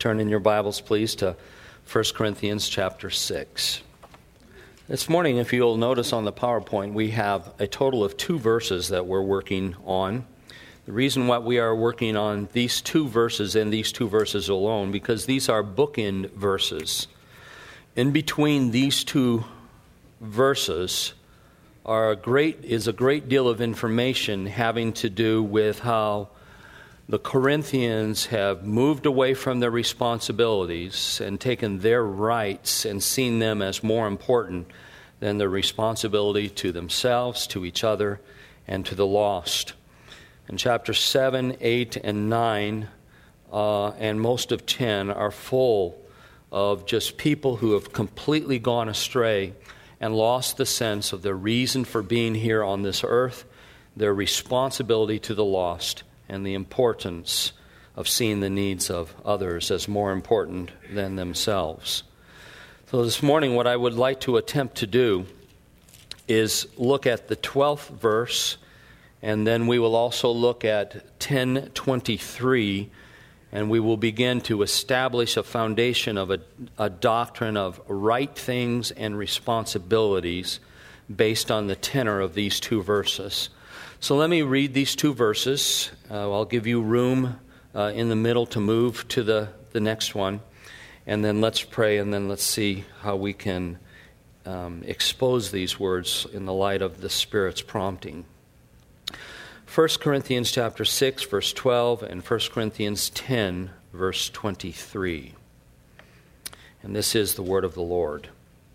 Turn in your Bibles, please, to 1 Corinthians chapter 6. This morning, if you'll notice on the PowerPoint, we have a total of 2 verses that we're working on. The reason why we are working on these 2 verses and these 2 verses alone, because these are bookend verses. In between these 2 verses is a great deal of information having to do with how the Corinthians have moved away from their responsibilities and taken their rights and seen them as more important than their responsibility to themselves, to each other, and to the lost. And chapter 7, 8, and 9, and most of 10 are full of just people who have completely gone astray and lost the sense of their reason for being here on this earth, their responsibility to the lost, and the importance of seeing the needs of others as more important than themselves. So this morning, what I would like to attempt to do is look at the 12th verse, and then we will also look at 10:23, and we will begin to establish a foundation of a doctrine of right things and responsibilities based on the tenor of these 2 verses. So let me read these 2 verses. I'll give you room in the middle to move to the next one. And then let's pray, and then let's see how we can expose these words in the light of the Spirit's prompting. 1 Corinthians chapter 6, verse 12, and 1 Corinthians 10, verse 23. And this is the word of the Lord.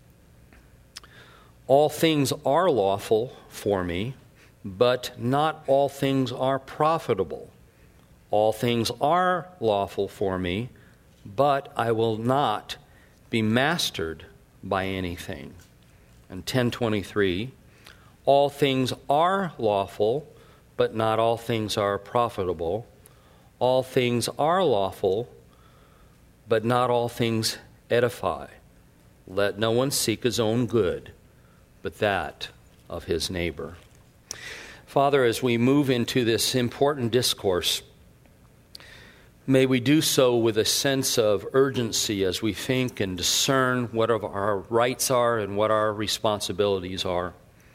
All things are lawful for me, but not all things are profitable. All things are lawful for me, but I will not be mastered by anything. And 10:23, all things are lawful, but not all things are profitable. All things are lawful, but not all things edify. Let no one seek his own good, but that of his neighbor. Father, as we move into this important discourse, may we do so with a sense of urgency as we think and discern what our rights are and what our responsibilities are.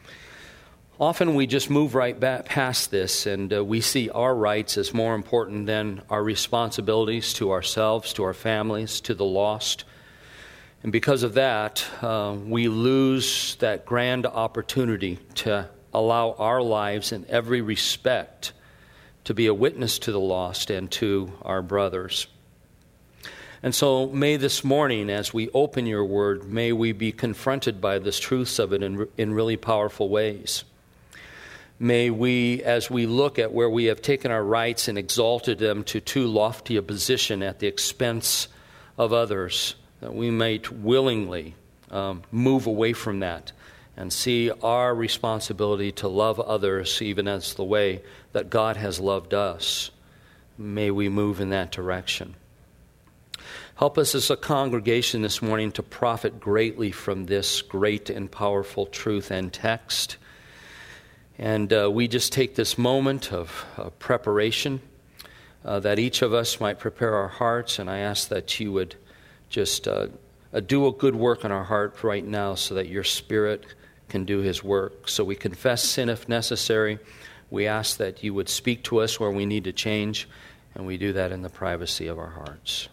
Often we just move right back past this, and we see our rights as more important than our responsibilities to ourselves, to our families, to the lost. And because of that, we lose that grand opportunity to allow our lives in every respect to be a witness to the lost and to our brothers. And so may this morning, as we open your word, may we be confronted by the truths of it in really powerful ways. May we, as we look at where we have taken our rights and exalted them to too lofty a position at the expense of others, that we might willingly move away from that and see our responsibility to love others even as the way that God has loved us. May we move in that direction. Help us as a congregation this morning to profit greatly from this great and powerful truth and text. And we just take this moment of preparation, that each of us might prepare our hearts, and I ask that you would just do a good work in our heart right now so that your Spirit can do his work. So we confess sin if necessary. We ask that you would speak to us where we need to change, and we do that in the privacy of our hearts.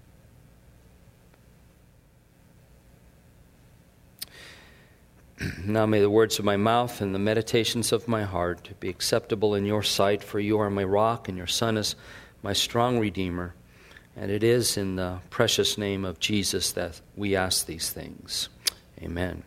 Now may the words of my mouth and the meditations of my heart be acceptable in your sight, for you are my rock and your Son is my strong Redeemer. And it is in the precious name of Jesus that we ask these things. Amen.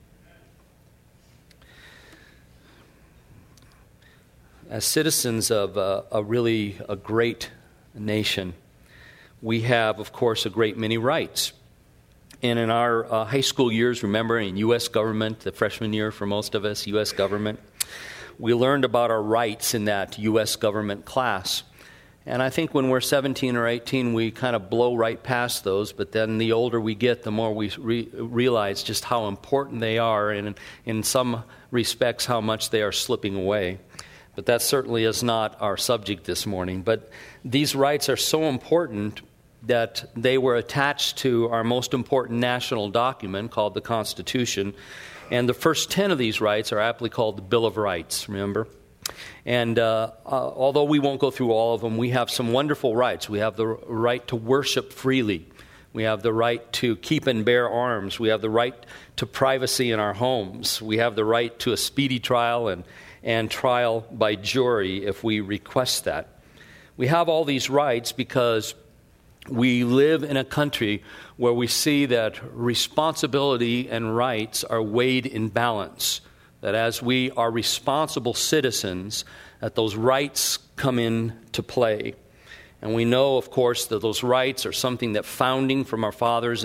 As citizens of a great nation, we have, of course, a great many rights. And in our high school years, remember, in U.S. government, the freshman year for most of us, U.S. government, we learned about our rights in that U.S. government class. And I think when we're 17 or 18, we kind of blow right past those, but then the older we get, the more we realize just how important they are, and in some respects, how much they are slipping away. But that certainly is not our subject this morning. But these rights are so important that they were attached to our most important national document called the Constitution. And the first 10 of these rights are aptly called the Bill of Rights, remember? And although we won't go through all of them, we have some wonderful rights. We have the right to worship freely. We have the right to keep and bear arms. We have the right to privacy in our homes. We have the right to a speedy trial and trial by jury if we request that. We have all these rights because we live in a country where we see that responsibility and rights are weighed in balance. That as we are responsible citizens, that those rights come into play. And we know, of course, that those rights are something that founding fathers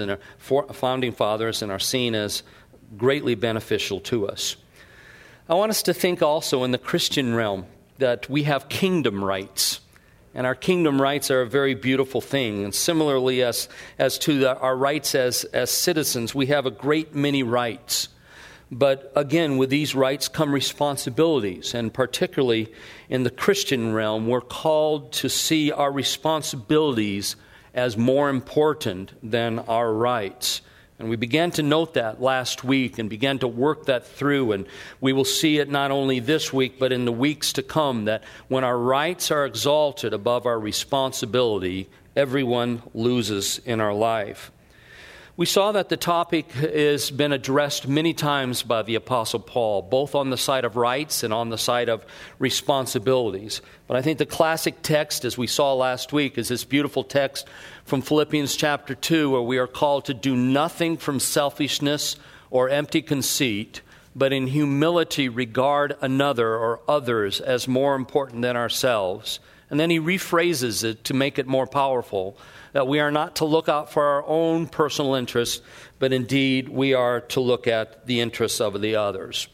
are seen as greatly beneficial to us. I want us to think also in the Christian realm that we have kingdom rights. And our kingdom rights are a very beautiful thing. And similarly, as to our rights as citizens, we have a great many rights. But again, with these rights come responsibilities. And particularly in the Christian realm, we're called to see our responsibilities as more important than our rights. And we began to note that last week and began to work that through. And we will see it not only this week, but in the weeks to come, that when our rights are exalted above our responsibility, everyone loses in our life. We saw that the topic has been addressed many times by the Apostle Paul, both on the side of rights and on the side of responsibilities. But I think the classic text, as we saw last week, is this beautiful text from Philippians chapter 2, where we are called to do nothing from selfishness or empty conceit, but in humility regard another or others as more important than ourselves. And then he rephrases it to make it more powerful, that we are not to look out for our own personal interests, but indeed we are to look at the interests of the others.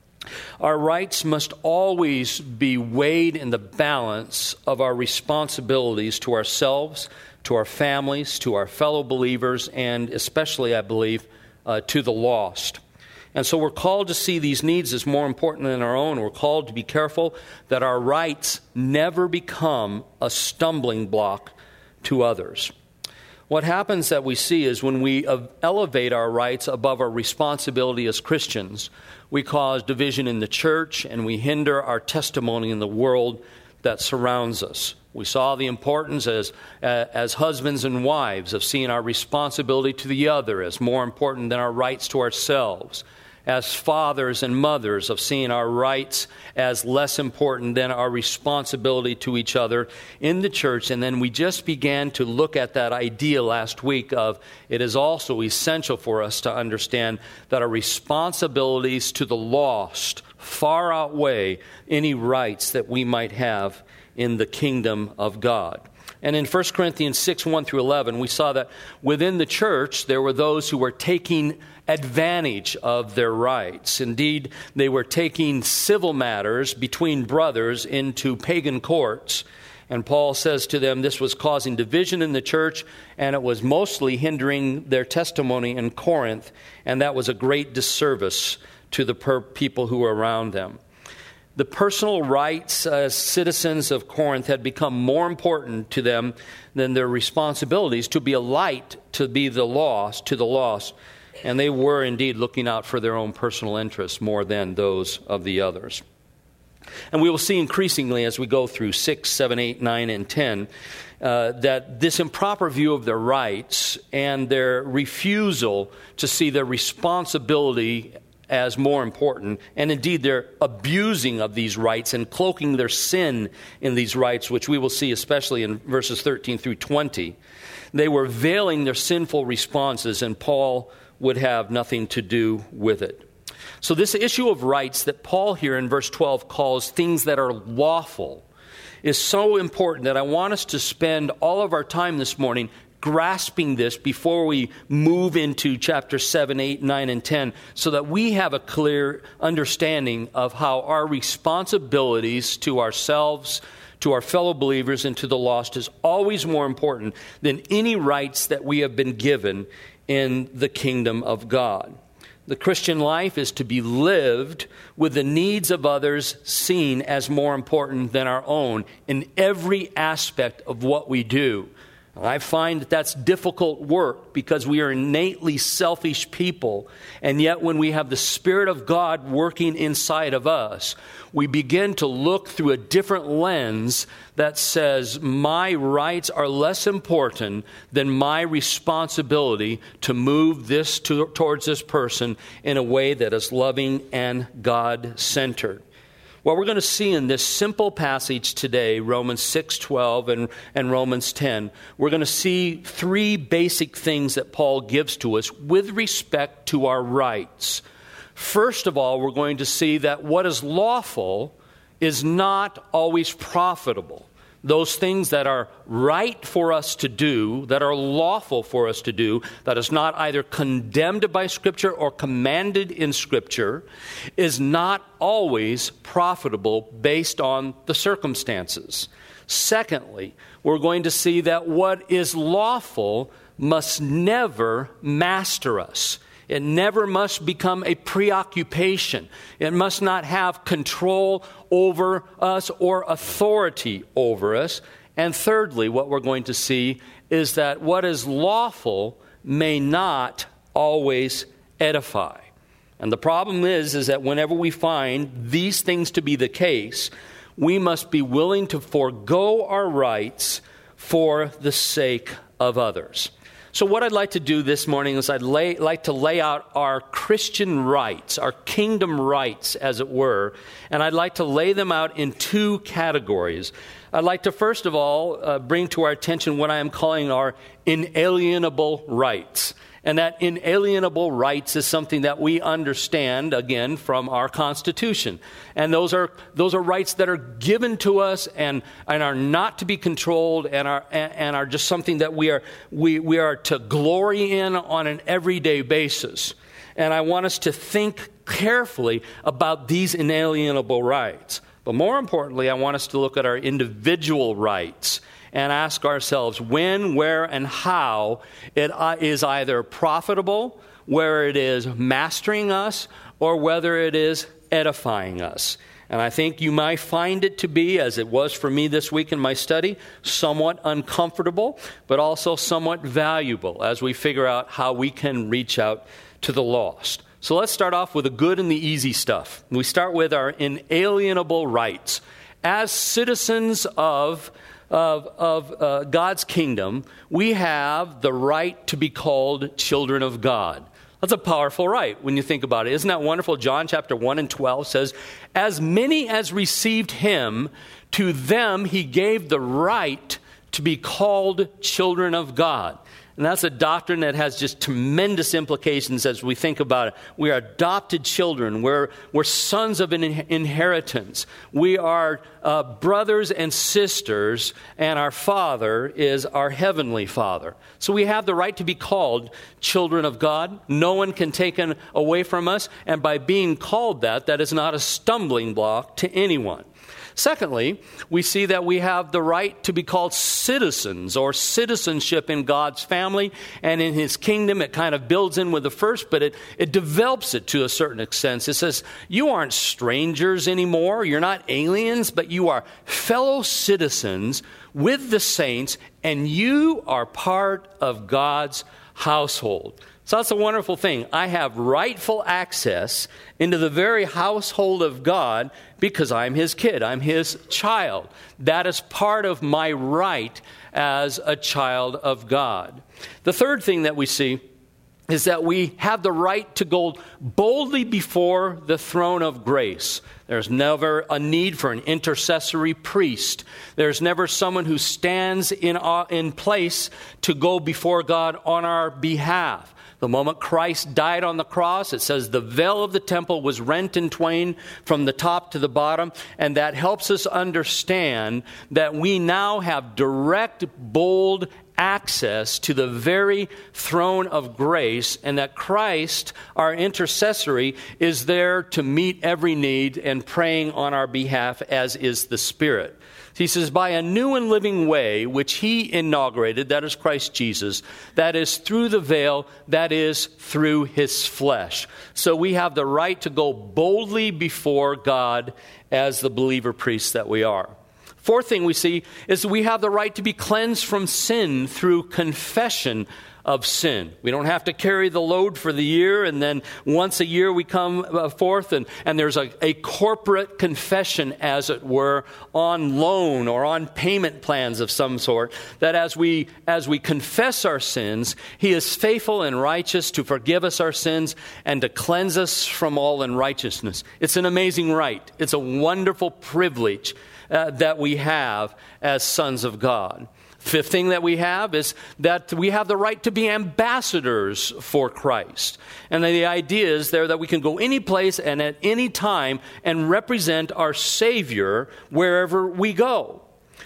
Our rights must always be weighed in the balance of our responsibilities to ourselves, to our families, to our fellow believers, and especially, I believe, to the lost. And so we're called to see these needs as more important than our own. We're called to be careful that our rights never become a stumbling block to others. What happens that we see is when we elevate our rights above our responsibility as Christians, we cause division in the church and we hinder our testimony in the world that surrounds us. We saw the importance as husbands and wives of seeing our responsibility to the other as more important than our rights to ourselves. As fathers and mothers of seeing our rights as less important than our responsibility to each other in the church. And then we just began to look at that idea last week of it is also essential for us to understand that our responsibilities to the lost far outweigh any rights that we might have in the kingdom of God. And in 1 Corinthians 6, 1 through 11, we saw that within the church there were those who were taking advantage of their rights. Indeed, they were taking civil matters between brothers into pagan courts. And Paul says to them this was causing division in the church, and it was mostly hindering their testimony in Corinth, and that was a great disservice to the people who were around them. The personal rights as citizens of Corinth had become more important to them than their responsibilities to be a light to be the lost, to the lost. And they were indeed looking out for their own personal interests more than those of the others. And we will see increasingly as we go through 6, 7, 8, 9, and 10 that this improper view of their rights and their refusal to see their responsibility as more important, and indeed their abusing of these rights and cloaking their sin in these rights, which we will see especially in verses 13 through 20. They were veiling their sinful responses, and Paul would have nothing to do with it. So this issue of rights that Paul here in verse 12 calls things that are lawful is so important that I want us to spend all of our time this morning grasping this before we move into chapter 7, 8, 9, and 10, so that we have a clear understanding of how our responsibilities to ourselves, to our fellow believers, and to the lost is always more important than any rights that we have been given in the kingdom of God. The Christian life is to be lived with the needs of others seen as more important than our own in every aspect of what we do. I find that that's difficult work because we are innately selfish people. And yet when we have the Spirit of God working inside of us, we begin to look through a different lens that says my rights are less important than my responsibility to move this towards this person in a way that is loving and God-centered. What we're going to see in this simple passage today, Romans 6:12 and Romans 10, we're going to see three basic things that Paul gives to us with respect to our rights. First of all, we're going to see that what is lawful is not always profitable. Those things that are right for us to do, that are lawful for us to do, that is not either condemned by Scripture or commanded in Scripture, is not always profitable based on the circumstances. Secondly, we're going to see that what is lawful must never master us. It never must become a preoccupation. It must not have control over us or authority over us. And thirdly, what we're going to see is that what is lawful may not always edify. And the problem is that whenever we find these things to be the case, we must be willing to forego our rights for the sake of others. So what I'd like to do this morning is I'd like to lay out our Christian rights, our kingdom rights, as it were, and I'd like to lay them out in two categories. I'd like to first of all bring to our attention what I am calling our inalienable rights. And that inalienable rights is something that we understand, again, from our Constitution. And those are rights that are given to us and are not to be controlled and are just something that we are to glory in on an everyday basis. And I want us to think carefully about these inalienable rights. But more importantly, I want us to look at our individual rights and ask ourselves when, where, and how it is either profitable, where it is mastering us, or whether it is edifying us. And I think you might find it to be, as it was for me this week in my study, somewhat uncomfortable, but also somewhat valuable as we figure out how we can reach out to the lost. So let's start off with the good and the easy stuff. We start with our inalienable rights. As citizens of God's kingdom, we have the right to be called children of God. That's a powerful right when you think about it. Isn't that wonderful? John chapter 1 and 12 says, "As many as received him, to them he gave the right to be called children of God." And that's a doctrine that has just tremendous implications as we think about it. We are adopted children. We're sons of an inheritance. We are brothers and sisters, and our Father is our heavenly Father. So we have the right to be called children of God. No one can take it away from us. And by being called that is not a stumbling block to anyone. Secondly, we see that we have the right to be called citizens or citizenship in God's family and in His kingdom. It kind of builds in with the first, but it develops it to a certain extent. It says, you aren't strangers anymore. You're not aliens, but you are fellow citizens with the saints, and you are part of God's household. So that's a wonderful thing. I have rightful access into the very household of God because I'm His kid. I'm His child. That is part of my right as a child of God. The third thing that we see is that we have the right to go boldly before the throne of grace. There's never a need for an intercessory priest. There's never someone who stands in place to go before God on our behalf. The moment Christ died on the cross, it says the veil of the temple was rent in twain from the top to the bottom, and that helps us understand that we now have direct, bold access to the very throne of grace, and that Christ, our intercessory, is there to meet every need and praying on our behalf, as is the Spirit. He says, by a new and living way, which He inaugurated, that is Christ Jesus, that is through the veil, that is through His flesh. So we have the right to go boldly before God as the believer priests that we are. Fourth thing we see is that we have the right to be cleansed from sin through confession of sin. We don't have to carry the load for the year, and then once a year we come forth, and there's a corporate confession, as it were, on loan or on payment plans of some sort, that as we confess our sins, He is faithful and righteous to forgive us our sins and to cleanse us from all unrighteousness. It's an amazing right. It's a wonderful privilege that we have as sons of God. Fifth thing that we have is that we have the right to be ambassadors for Christ. And the idea is there that we can go any place and at any time and represent our Savior wherever we go.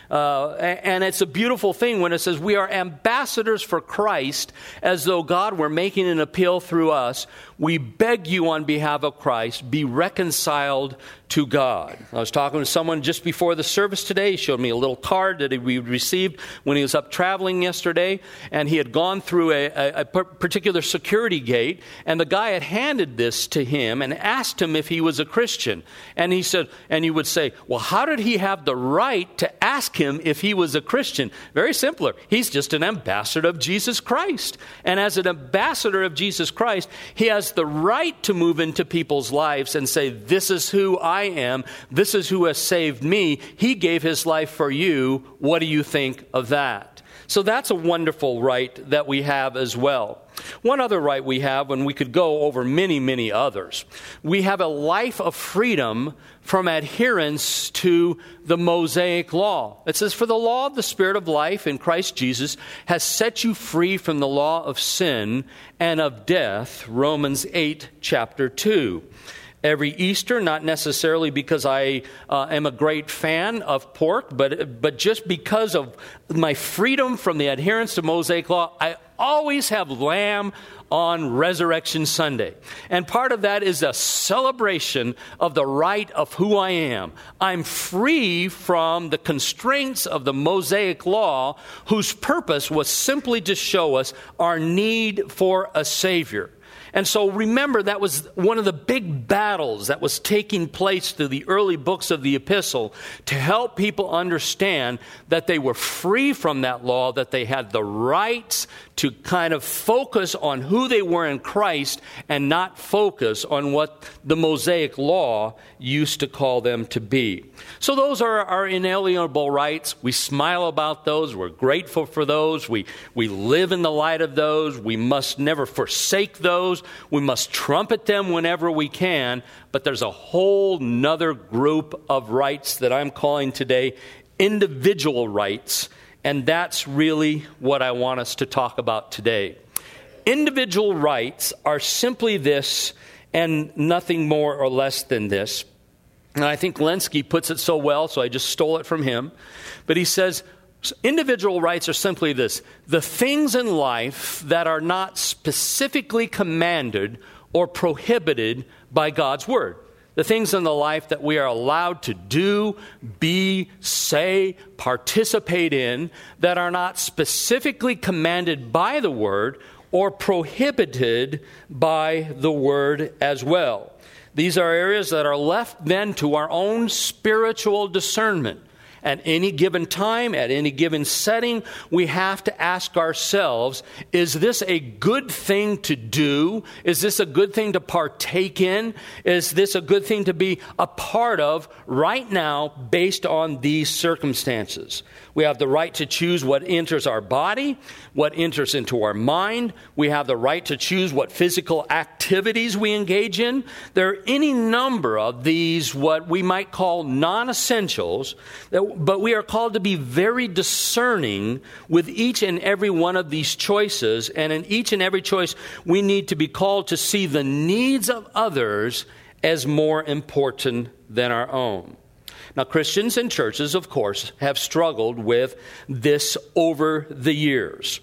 And it's a beautiful thing when it says we are ambassadors for Christ, as though God were making an appeal through us. We beg you on behalf of Christ, be reconciled to God. I was talking to someone just before the service today. He showed me a little card that we received when he was up traveling yesterday, and he had gone through a particular security gate, and the guy had handed this to him and asked him if he was a Christian. And he said, and you would say, well, how did he have the right to ask him if he was a Christian? Very simpler. He's just an ambassador of Jesus Christ. And as an ambassador of Jesus Christ, he has the right to move into people's lives and say, this is who I am. This is who has saved me. He gave his life for you. What do you think of that? So that's a wonderful right that we have as well. One other right we have, and we could go over many, many others. We have a life of freedom from adherence to the Mosaic law. It says, for the law of the Spirit of life in Christ Jesus has set you free from the law of sin and of death. Romans 8, chapter 2. Every Easter, not necessarily because I am a great fan of pork, but just because of my freedom from the adherence to Mosaic law, I always have lamb on Resurrection Sunday. And part of that is a celebration of the right of who I am. I'm free from the constraints of the Mosaic law, whose purpose was simply to show us our need for a Savior. And so remember, that was one of the big battles that was taking place through the early books of the epistle to help people understand that they were free from that law, that they had the rights to kind of focus on who they were in Christ and not focus on what the Mosaic law used to call them to be. So those are our inalienable rights. We smile about those. We're grateful for those. We live in the light of those. We must never forsake those. We must trumpet them whenever we can. But there's a whole nother group of rights that I'm calling today individual rights. And that's really what I want us to talk about today. Individual rights are simply this and nothing more or less than this. And I think Lenski puts it so well, so I just stole it from him. But he says, individual rights are simply this: the things in life that are not specifically commanded or prohibited by God's Word. The things in the life that we are allowed to do, be, say, participate in, that are not specifically commanded by the Word or prohibited by the Word as well. These are areas that are left then to our own spiritual discernment. At any given time, at any given setting, we have to ask ourselves, is this a good thing to do? Is this a good thing to partake in? Is this a good thing to be a part of right now based on these circumstances? We have the right to choose what enters our body, what enters into our mind. We have the right to choose what physical activities we engage in. There are any number of these, what we might call non-essentials, but we are called to be very discerning with each and every one of these choices. And in each and every choice, we need to be called to see the needs of others as more important than our own. Now, Christians and churches, of course, have struggled with this over the years.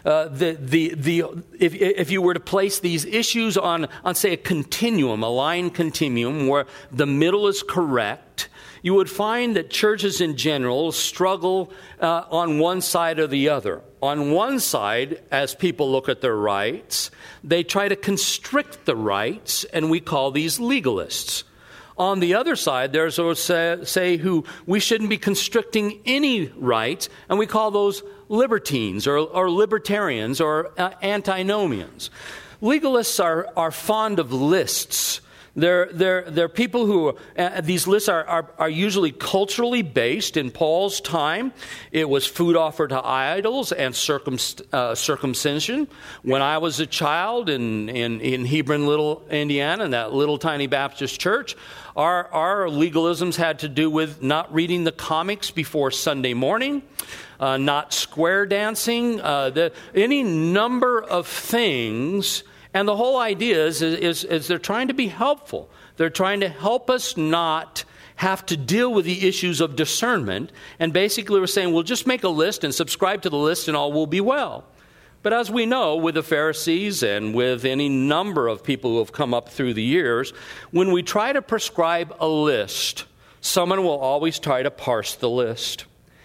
If you were to place these issues on, say, a continuum, a line continuum, where the middle is correct, you would find that churches in general struggle on one side or the other. On one side, as people look at their rights, they try to constrict the rights, and we call these legalists. On the other side, there's those say who we shouldn't be constricting any rights, and we call those libertines or libertarians or antinomians. Legalists are fond of lists. They're people who, these lists are usually culturally based. In Paul's time, it was food offered to idols and circumcision. When I was a child in Hebron, Little Indiana, in that little tiny Baptist church, our legalisms had to do with not reading the comics before Sunday morning, not square dancing, any number of things. And the whole idea is they're trying to be helpful. They're trying to help us not have to deal with the issues of discernment. And basically we're saying, we'll just make a list and subscribe to the list and all will be well. But as we know, with the Pharisees and with any number of people who have come up through the years, when we try to prescribe a list, someone will always try to parse the list.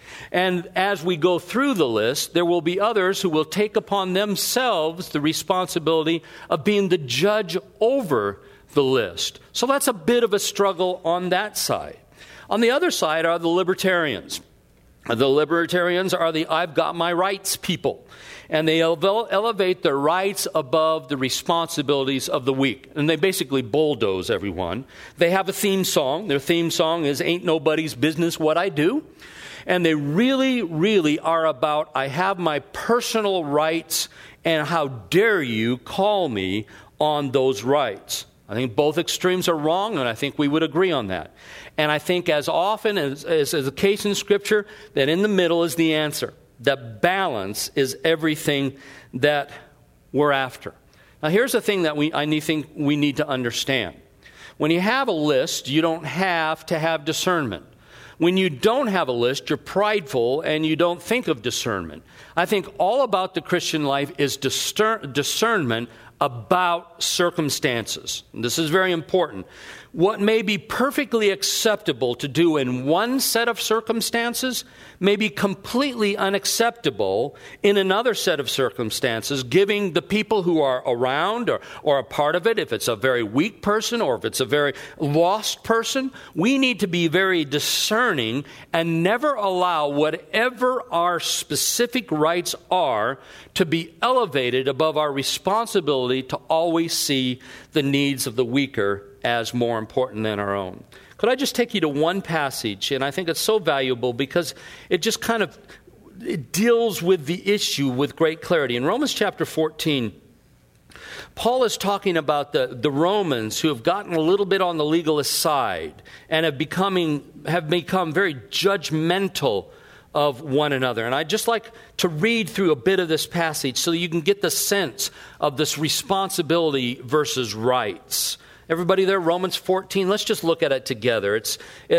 And as we go through the list, there will be others who will take upon themselves the responsibility of being the judge over the list. So that's a bit of a struggle on that side. On the other side are the libertarians. The libertarians are the I've got my rights people. And they elevate their rights above the responsibilities of the weak. And they basically bulldoze everyone. They have a theme song. Their theme song is Ain't Nobody's Business What I Do. And they really, really are about, I have my personal rights, and how dare you call me on those rights. I think both extremes are wrong, and I think we would agree on that. And I think as often as the case in Scripture, that in the middle is the answer. That balance is everything that we're after. Now here's the thing that I think we need to understand. When you have a list, you don't have to have discernment. When you don't have a list, you're prideful and you don't think of discernment. I think all about the Christian life is discernment about circumstances. And this is very important. What may be perfectly acceptable to do in one set of circumstances may be completely unacceptable in another set of circumstances, giving the people who are around or a part of it, if it's a very weak person or if it's a very lost person, we need to be very discerning and never allow whatever our specific rights are to be elevated above our responsibility to always see the needs of the weaker as more important than our own. Could I just take you to one passage? And I think it's so valuable because it just it deals with the issue with great clarity. In Romans chapter 14, Paul is talking about the Romans who have gotten a little bit on the legalist side and have become very judgmental of one another. And I'd just like to read through a bit of this passage so you can get the sense of this responsibility versus rights. Everybody there, Romans 14, let's just look at it together. It's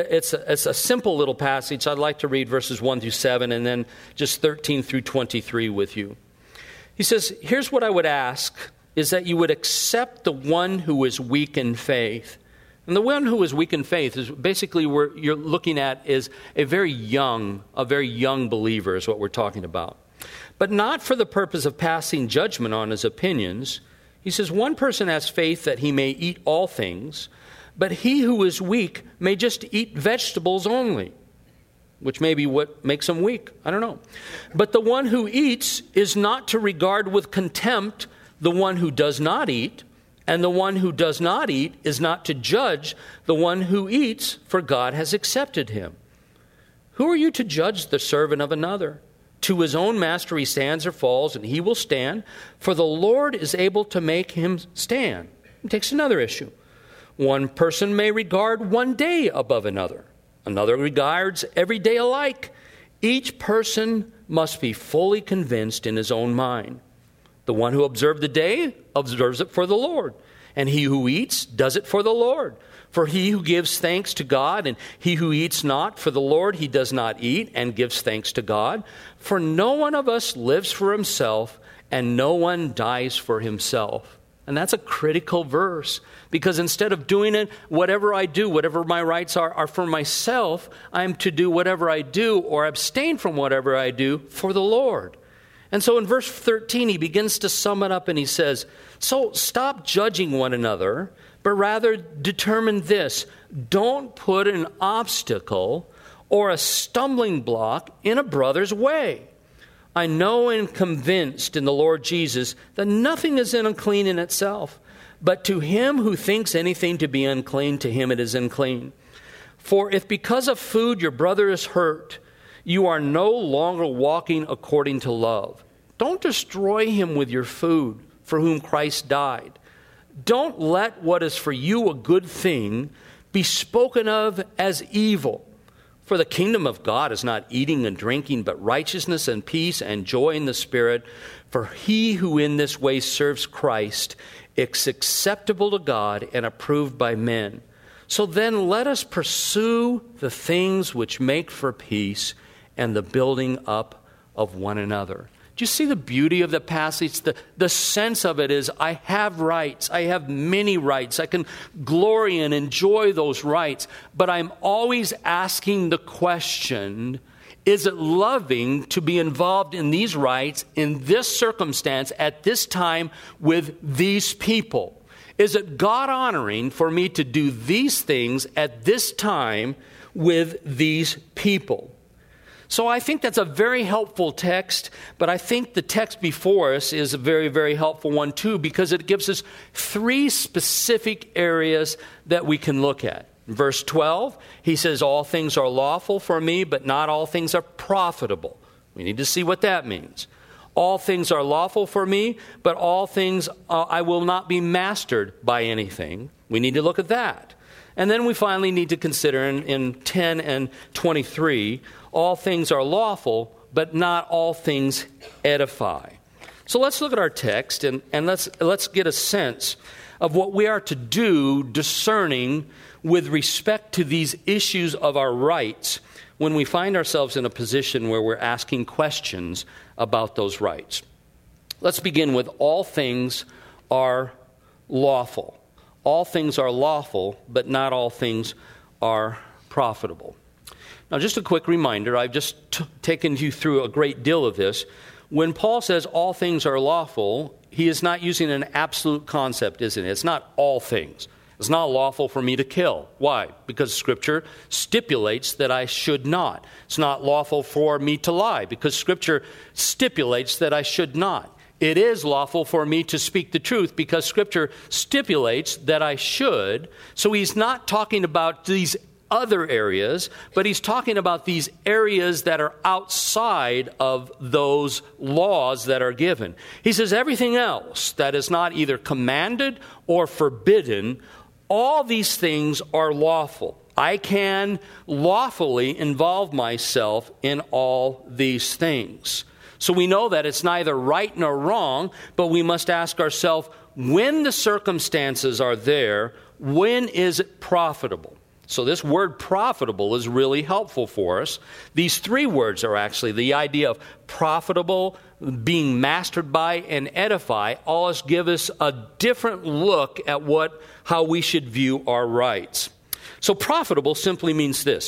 a simple little passage. I'd like to read verses 1 through 7 and then just 13 through 23 with you. He says, here's what I would ask, is that you would accept the one who is weak in faith. And the one who is weak in faith is basically what you're looking at is a very young believer is what we're talking about. But not for the purpose of passing judgment on his opinions. He says, one person has faith that he may eat all things, but he who is weak may just eat vegetables only, which may be what makes him weak. I don't know. But the one who eats is not to regard with contempt the one who does not eat, and the one who does not eat is not to judge the one who eats, for God has accepted him. Who are you to judge the servant of another? To his own master he stands or falls, and he will stand, for the Lord is able to make him stand. He takes another issue. One person may regard one day above another. Another regards every day alike. Each person must be fully convinced in his own mind. The one who observes the day observes it for the Lord, and he who eats does it for the Lord. For he who gives thanks to God, and he who eats not for the Lord, he does not eat and gives thanks to God. For no one of us lives for himself, and no one dies for himself. And that's a critical verse, because instead of doing it, whatever I do, whatever my rights are for myself, I'm to do whatever I do or abstain from whatever I do for the Lord. And so in verse 13, he begins to sum it up and he says, so stop judging one another, but rather determine this: don't put an obstacle or a stumbling block in a brother's way. I know and convinced in the Lord Jesus that nothing is unclean in itself, but to him who thinks anything to be unclean, to him it is unclean. For if because of food your brother is hurt, you are no longer walking according to love. Don't destroy him with your food, for whom Christ died. Don't let what is for you a good thing be spoken of as evil. For the kingdom of God is not eating and drinking, but righteousness and peace and joy in the Spirit. For he who in this way serves Christ is acceptable to God and approved by men. So then let us pursue the things which make for peace and the building up of one another. Do you see the beauty of the passage? The sense of it is, I have rights. I have many rights. I can glory and enjoy those rights. But I'm always asking the question, is it loving to be involved in these rights, in this circumstance, at this time, with these people? Is it God-honoring for me to do these things at this time with these people? So I think that's a very helpful text, but I think the text before us is a very, very helpful one too, because it gives us three specific areas that we can look at. Verse 12, he says, all things are lawful for me, but not all things are profitable. We need to see what that means. All things are lawful for me, but all things I will not be mastered by anything. We need to look at that. And then we finally need to consider in 10 and 23, all things are lawful, but not all things edify. So let's look at our text and let's get a sense of what we are to do discerning with respect to these issues of our rights when we find ourselves in a position where we're asking questions about those rights. Let's begin with all things are lawful. All things are lawful, but not all things are profitable. Now, just a quick reminder, I've just taken you through a great deal of this. When Paul says all things are lawful, he is not using an absolute concept, isn't it? It's not all things. It's not lawful for me to kill. Why? Because Scripture stipulates that I should not. It's not lawful for me to lie, because Scripture stipulates that I should not. It is lawful for me to speak the truth because Scripture stipulates that I should. So he's not talking about these other areas, but he's talking about these areas that are outside of those laws that are given. He says everything else that is not either commanded or forbidden, all these things are lawful. I can lawfully involve myself in all these things. So we know that it's neither right nor wrong, but we must ask ourselves, when the circumstances are there, when is it profitable? So this word profitable is really helpful for us. These three words are actually the idea of profitable, being mastered by, and edify. All give us a different look at how we should view our rights. So profitable simply means this.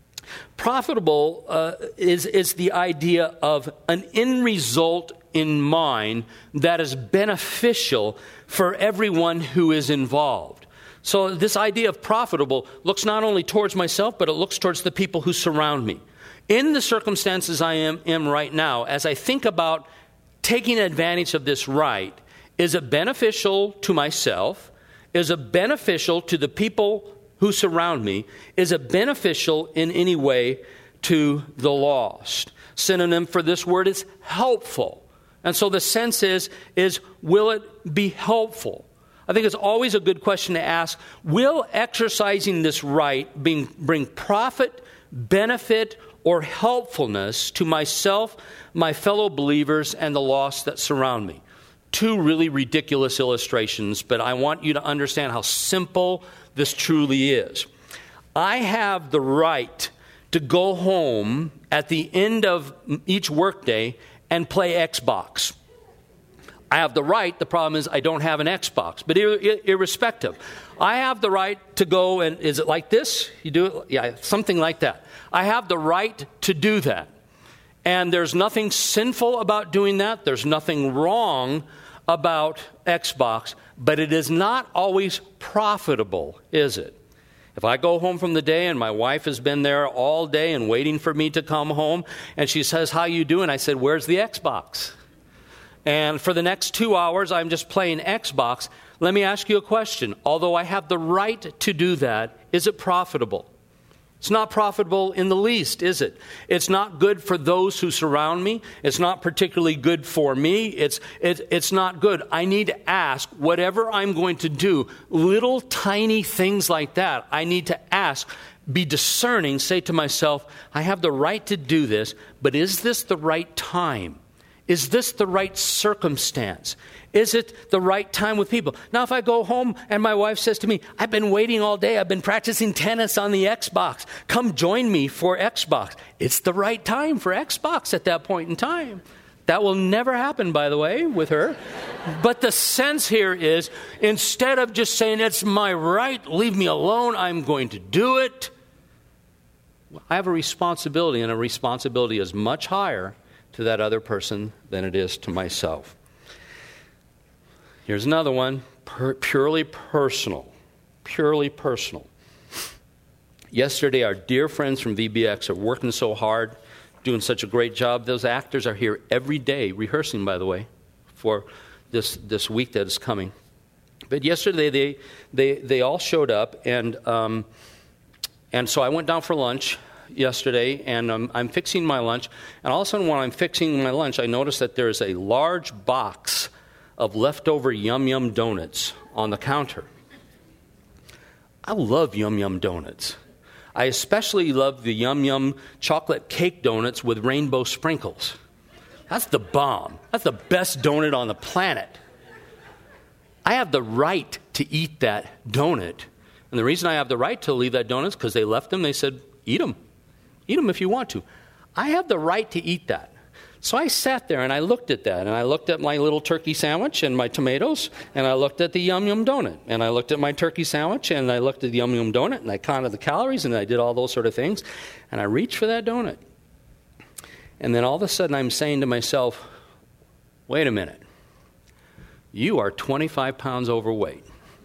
Profitable is the idea of an end result in mind that is beneficial for everyone who is involved. So this idea of profitable looks not only towards myself, but it looks towards the people who surround me. In the circumstances I am right now, as I think about taking advantage of this right, is it beneficial to myself? Is it beneficial to the people who surround me? Is it beneficial in any way to the lost? Synonym for this word is helpful. And so the sense is will it be helpful? I think it's always a good question to ask, will exercising this right bring profit, benefit, or helpfulness to myself, my fellow believers, and the lost that surround me? Two really ridiculous illustrations, but I want you to understand how simple this truly is. I have the right to go home at the end of each workday and play Xbox. I have the right. The problem is I don't have an Xbox. But irrespective, I have the right to go and, is it like this? You do it? Yeah, something like that. I have the right to do that. And there's nothing sinful about doing that. There's nothing wrong about Xbox, but it is not always profitable, is it? If I go home from the day and my wife has been there all day and waiting for me to come home, and she says, "How you doing?" I said, "Where's the Xbox?" And for the next 2 hours, I'm just playing Xbox. Let me ask you a question. Although I have the right to do that, is it profitable? It's not profitable in the least, is it? It's not good for those who surround me. It's not particularly good for me. It's not good. I need to ask, whatever I'm going to do, little tiny things like that, I need to ask, be discerning, say to myself, I have the right to do this, but is this the right time? Is this the right circumstance? Is it the right time with people? Now, if I go home and my wife says to me, "I've been waiting all day. I've been practicing tennis on the Xbox. Come join me for Xbox." It's the right time for Xbox at that point in time. That will never happen, by the way, with her. But the sense here is, instead of just saying, "It's my right, leave me alone, I'm going to do it," I have a responsibility, and a responsibility is much higher to that other person than it is to myself. Here's another one, purely personal. Purely personal. Yesterday, our dear friends from VBX are working so hard, doing such a great job. Those actors are here every day, rehearsing, by the way, for this week that is coming. But yesterday, they all showed up, and so I went down for lunch yesterday, and I'm fixing my lunch, and all of a sudden when I'm fixing my lunch, I noticed that there's a large box of leftover Yum Yum donuts on the counter. I love Yum Yum donuts. I especially love the Yum Yum chocolate cake donuts with rainbow sprinkles. That's the bomb. That's the best donut on the planet. I have the right to eat that donut, and the reason I have the right to leave that donut is because they left them. They said, "Eat them. Eat them if you want to." I have the right to eat that. So I sat there and I looked at that, and I looked at my little turkey sandwich and my tomatoes, and I looked at the Yum Yum donut, and I looked at my turkey sandwich, and I looked at the Yum Yum donut, and I counted the calories, and I did all those sort of things, and I reached for that donut. And then all of a sudden I'm saying to myself, wait a minute, you are 25 pounds overweight.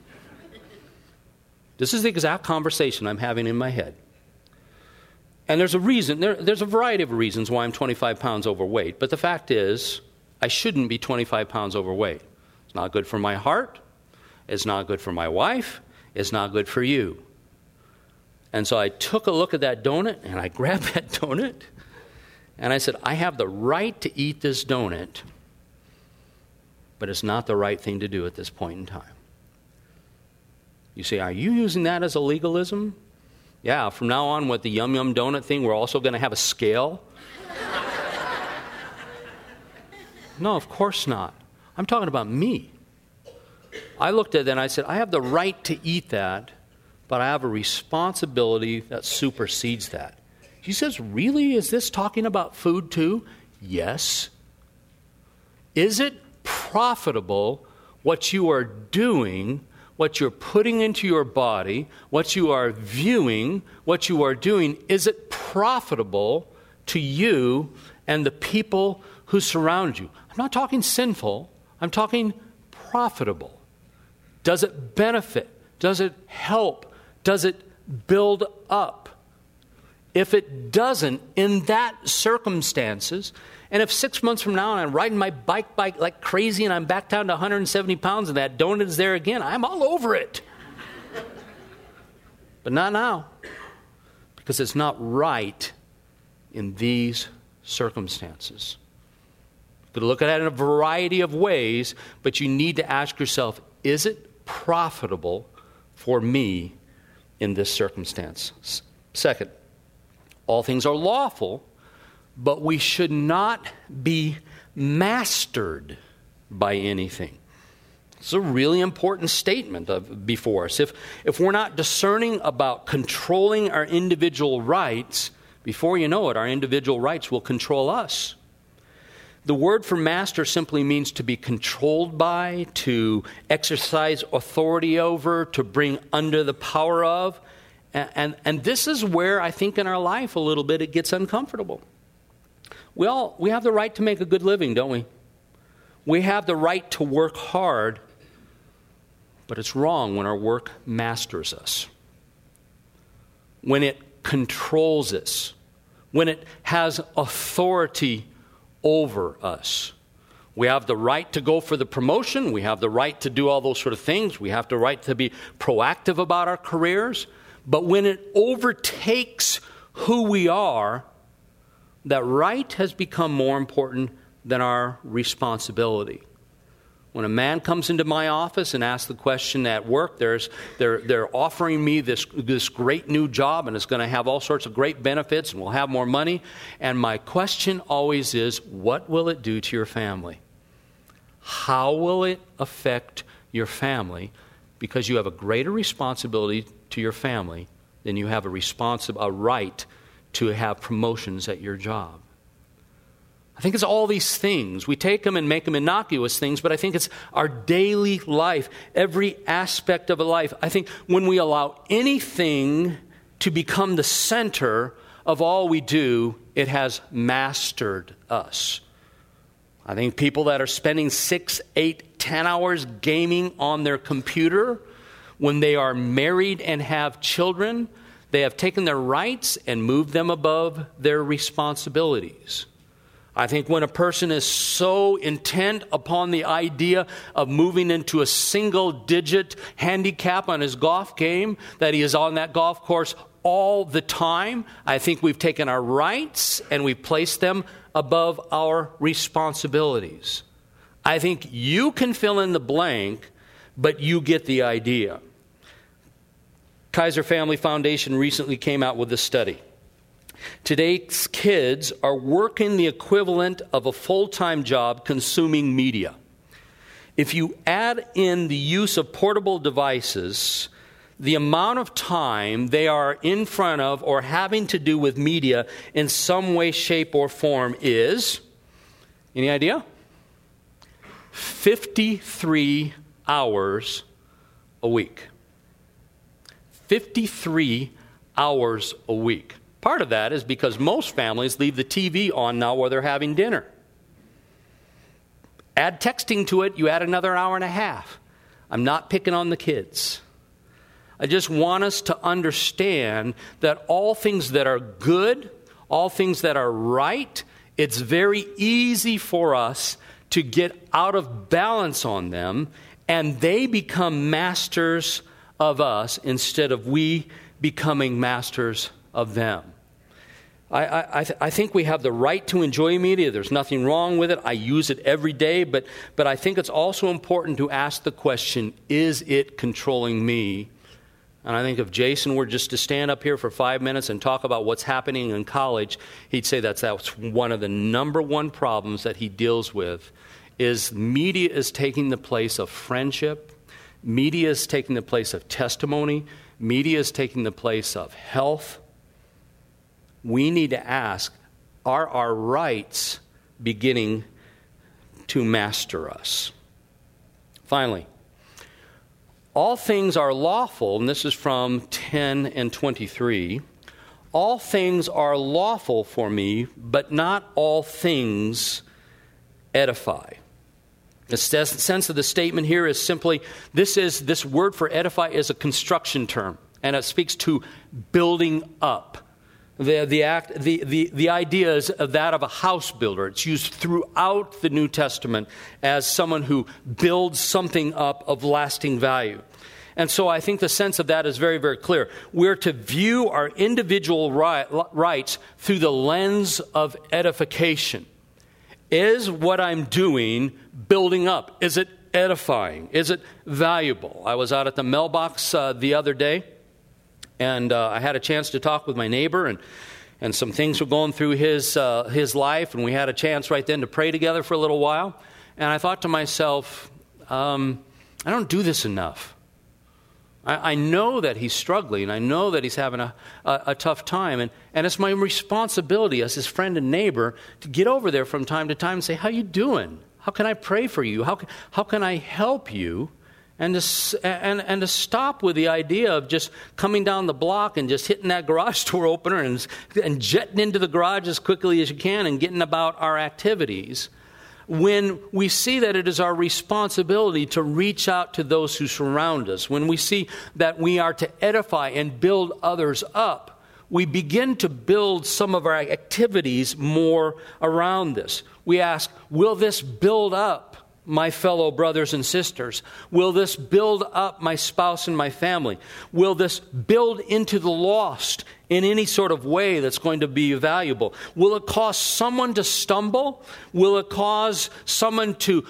This is the exact conversation I'm having in my head. And there's a reason, there's a variety of reasons why I'm 25 pounds overweight. But the fact is, I shouldn't be 25 pounds overweight. It's not good for my heart. It's not good for my wife. It's not good for you. And so I took a look at that donut, and I grabbed that donut, and I said, I have the right to eat this donut, but it's not the right thing to do at this point in time. You say, are you using that as a legalism? Yeah, from now on with the Yum Yum donut thing, we're also going to have a scale? No, of course not. I'm talking about me. I looked at it and I said, I have the right to eat that, but I have a responsibility that supersedes that. He says, really? Is this talking about food too? Yes. Is it profitable what you are doing, what you're putting into your body, what you are viewing, what you are doing? Is it profitable to you and the people who surround you? I'm not talking sinful. I'm talking profitable. Does it benefit? Does it help? Does it build up? If it doesn't, in that circumstances, and if 6 months from now and I'm riding my bike like crazy and I'm back down to 170 pounds and that donut is there again, I'm all over it. But not now, because it's not right in these circumstances. You could look at it in a variety of ways, but you need to ask yourself, is it profitable for me in this circumstance? Second, all things are lawful, but we should not be mastered by anything. It's a really important statement before us. If we're not discerning about controlling our individual rights, before you know it, our individual rights will control us. The word for master simply means to be controlled by, to exercise authority over, to bring under the power of. And this is where I think in our life a little bit it gets uncomfortable. We have the right to make a good living, don't we? We have the right to work hard, but it's wrong when our work masters us, when it controls us, when it has authority over us. We have the right to go for the promotion. We have the right to do all those sort of things. We have the right to be proactive about our careers. But when it overtakes who we are, that right has become more important than our responsibility. When a man comes into my office and asks the question at work, they're offering me this great new job and it's going to have all sorts of great benefits and we'll have more money. And my question always is, what will it do to your family? How will it affect your family? Because you have a greater responsibility to your family than you have a right to have promotions at your job. I think it's all these things. We take them and make them innocuous things, but I think it's our daily life, every aspect of a life. I think when we allow anything to become the center of all we do, it has mastered us. I think people that are spending 6, 8, 10 hours gaming on their computer, when they are married and have children, they have taken their rights and moved them above their responsibilities. I think when a person is so intent upon the idea of moving into a single-digit handicap on his golf game that he is on that golf course all the time, I think we've taken our rights and we've placed them above our responsibilities. I think you can fill in the blank, but you get the idea. Kaiser Family Foundation recently came out with a study. Today's kids are working the equivalent of a full-time job consuming media. If you add in the use of portable devices, the amount of time they are in front of or having to do with media in some way, shape, or form is, any idea? 53 hours a week. 53 hours a week. Part of that is because most families leave the TV on now while they're having dinner. Add texting to it, you add another hour and a half. I'm not picking on the kids. I just want us to understand that all things that are good, all things that are right, it's very easy for us to get out of balance on them, and they become masters of us instead of we becoming masters of them. I think we have the right to enjoy media. There's nothing wrong with it. I use it every day, but I think it's also important to ask the question, is it controlling me? And I think if Jason were just to stand up here for 5 minutes and talk about what's happening in college, he'd say that's one of the number one problems that he deals with, is media is taking the place of friendship. Media is taking the place of testimony. Media is taking the place of health. We need to ask, are our rights beginning to master us? Finally, all things are lawful, and this is from 10 and 23. All things are lawful for me, but not all things edify. The sense of the statement here is simply, this word for edify is a construction term, and it speaks to building up. The idea is that of a house builder. It's used throughout the New Testament as someone who builds something up of lasting value. And so I think the sense of that is very, very clear. We're to view our individual rights through the lens of edification. Is what I'm doing building up? Is it edifying? Is it valuable? I was out at the mailbox the other day, and I had a chance to talk with my neighbor, and some things were going through his life, and we had a chance right then to pray together for a little while. And I thought to myself, I don't do this enough. I know that he's struggling. I know that he's having a tough time. And it's my responsibility as his friend and neighbor to get over there from time to time and say, how you doing? How can I pray for you? How can I help you? And to stop with the idea of just coming down the block and just hitting that garage door opener and jetting into the garage as quickly as you can and getting about our activities. when we see that it is our responsibility to reach out to those who surround us, when we see that we are to edify and build others up, we begin to build some of our activities more around this. We ask, will this build up my fellow brothers and sisters? Will this build up my spouse and my family? Will this build into the lost in any sort of way that's going to be valuable? Will it cause someone to stumble? Will it cause someone to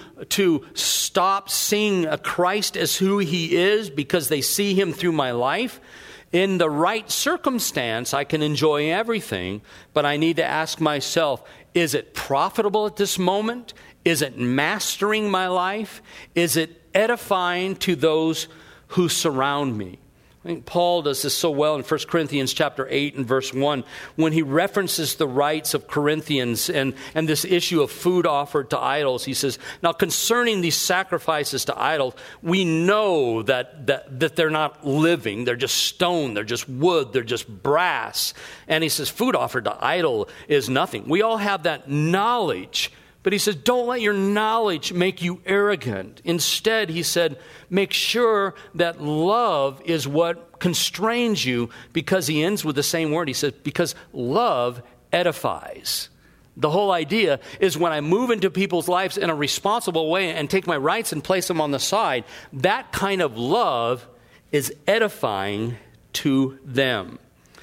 stop seeing Christ as who he is because they see him through my life? In the right circumstance, I can enjoy everything, but I need to ask myself, is it profitable at this moment? Is it mastering my life? Is it edifying to those who surround me? I think Paul does this so well in 1 Corinthians chapter 8 and verse 1 when he references the rites of Corinthians and this issue of food offered to idols. He says, now concerning these sacrifices to idols, we know that they're not living. They're just stone. They're just wood. They're just brass. And he says, food offered to idol is nothing. We all have that knowledge. But he says, don't let your knowledge make you arrogant. Instead, he said, make sure that love is what constrains you, because he ends with the same word. He says, because love edifies. The whole idea is when I move into people's lives in a responsible way and take my rights and place them on the side, that kind of love is edifying to them.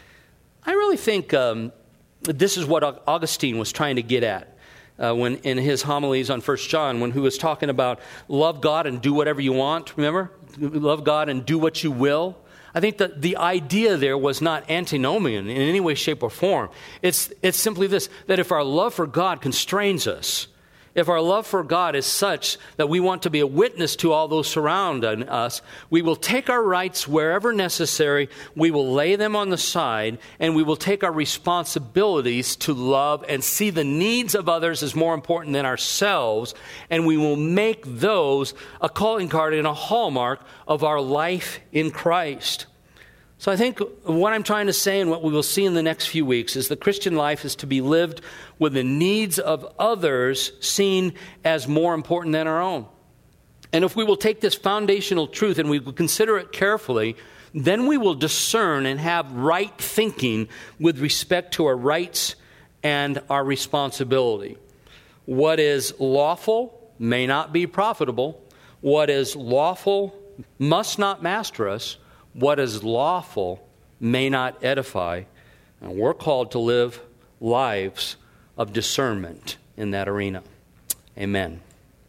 I really think this is what Augustine was trying to get at. When in his homilies on 1 John, when he was talking about love God and do whatever you want, remember? Love God and do what you will. I think that the idea there was not antinomian in any way, shape, or form. It's simply this, that if our love for God constrains us, if our love for God is such that we want to be a witness to all those surrounding us, we will take our rights wherever necessary, we will lay them on the side, and we will take our responsibilities to love and see the needs of others as more important than ourselves, and we will make those a calling card and a hallmark of our life in Christ. So I think what I'm trying to say and what we will see in the next few weeks is the Christian life is to be lived with the needs of others seen as more important than our own. And if we will take this foundational truth and we will consider it carefully, then we will discern and have right thinking with respect to our rights and our responsibility. What is lawful may not be profitable. What is lawful must not master us. What is lawful may not edify, and we're called to live lives of discernment in that arena. Amen.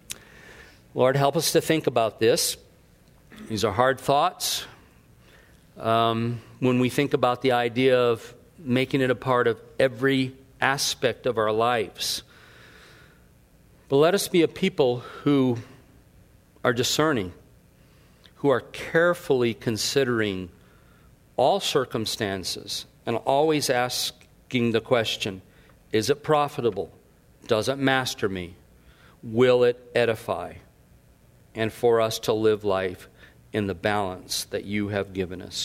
Lord, help us to think about this. These are hard thoughts. When we think about the idea of making it a part of every aspect of our lives. But let us be a people who are discerning, who are carefully considering all circumstances and always asking the question, is it profitable? Does it master me? Will it edify? And for us to live life in the balance that you have given us.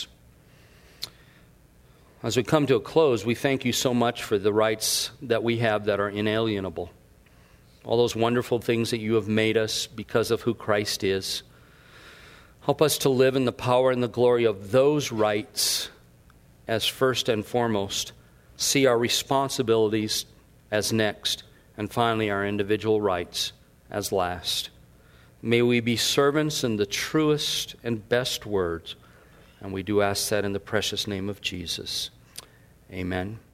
As we come to a close, we thank you so much for the rights that we have that are inalienable. All those wonderful things that you have made us because of who Christ is. Help us to live in the power and the glory of those rights as first and foremost. See our responsibilities as next. And finally, our individual rights as last. May we be servants in the truest and best words. And we do ask that in the precious name of Jesus. Amen.